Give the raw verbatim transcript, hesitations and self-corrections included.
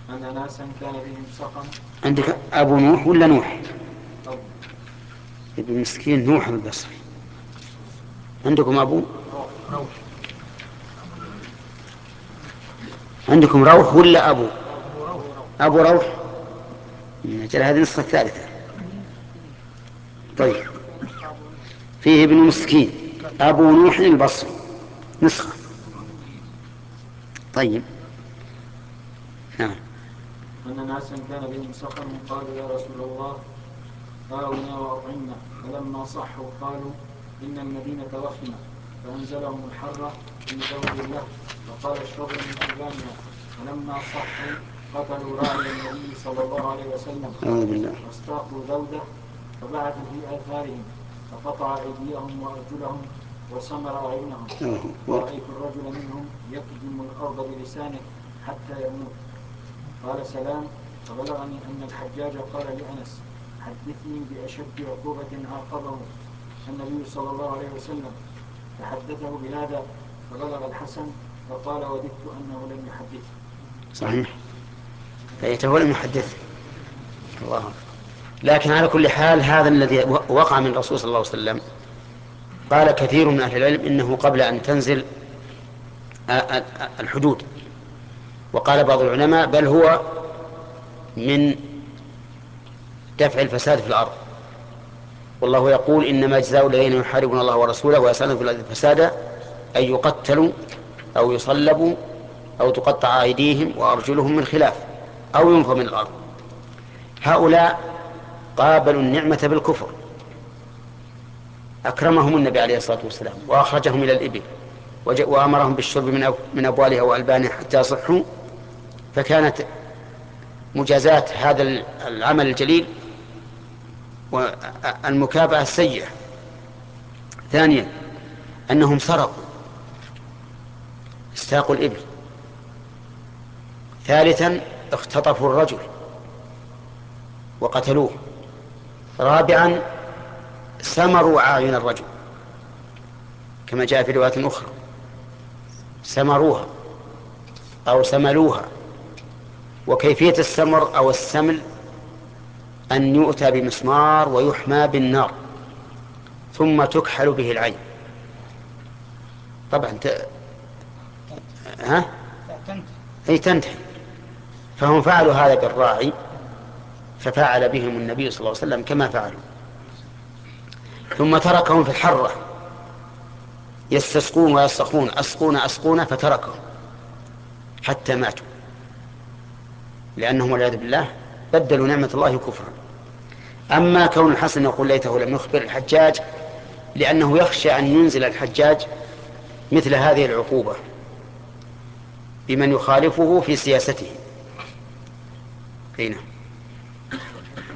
أن ناسا كان بهم سقم. عندك أبو نوح ولا نوح؟ أبو. ابن مسكين نوح البصري. عندكم أبو روح. روح. عندكم روح ولا أبو؟ أبو روح. أبو روح. نجل هذه النسخة الثالثة. طيب فيه ابن مسكين أبو نوح البصري نسخة. طيب نعم. أن ناسا كان بهم سقم قالوا يا رسول الله آونا وأطعمنا، فلما صحوا قالوا إن المدينة وخمة، فأنزلهم الحرة من زوج له فقال اشربوا من ألبانها. فلما صحوا قتلوا راعي النبي صلى الله عليه وسلم أعوذ بالله. واستاقوا ذوده فبعثوا في آثارهم فقطع أيديهم وأرجلهم وسمر أعينهم، ورأيت الرجل منهم يكدم الأرض بلسانه حتى يموت. قال سلام. فبلغني أن الحجاج قال لأنس حدثني بأشد عقوبة عاقبه النبي صلى الله عليه وسلم، فحدثه بهذا فبلغ الحسن فقال وددت أنه لم يحدثه. صحيح فيته لم يحدث. الله أكبر. لكن على كل حال هذا الذي وقع من الرسول صلى الله عليه وسلم قال كثير من أهل العلم إنه قبل أن تنزل الحدود، وقال بعض العلماء بل هو من دفع الفساد في الأرض. والله يقول إنما جزاء الذين يحاربون الله ورسوله ويسعون في الأرض فسادا أن يقتلوا أو يصلبوا أو تقطع أيديهم وأرجلهم من خلاف أو ينفوا من الأرض. هؤلاء قابلوا النعمة بالكفر، أكرمهم النبي عليه الصلاة والسلام وأخرجهم إلى الإبل وأمرهم بالشرب من أبوالها وألبانها حتى يصحوا، فكانت مجازاة هذا العمل الجليل والمكافأة السيئة. ثانيا أنهم سرقوا استاقوا الإبل. ثالثا اختطفوا الرجل وقتلوه. رابعا سمروا أعين الرجل كما جاء في رواية أخرى سمروها أو سملوها. وكيفية السمر أو السمل أن يؤتى بمسمار ويحمى بالنار ثم تكحل به العين. طبعا ت... ها؟ أي تنتهي. فهم فعلوا هذا بالراعي ففعل بهم النبي صلى الله عليه وسلم كما فعلوا، ثم تركهم في الحرة يستسقون ويسقون أسقون أسقون فتركهم حتى ماتوا، لأنهم والعياذ بالله بدلوا نعمة الله كفرا. أما كون الحسن يقول ليته لم يخبر الحجاج لأنه يخشى أن ينزل الحجاج مثل هذه العقوبة بمن يخالفه في سياسته. هنا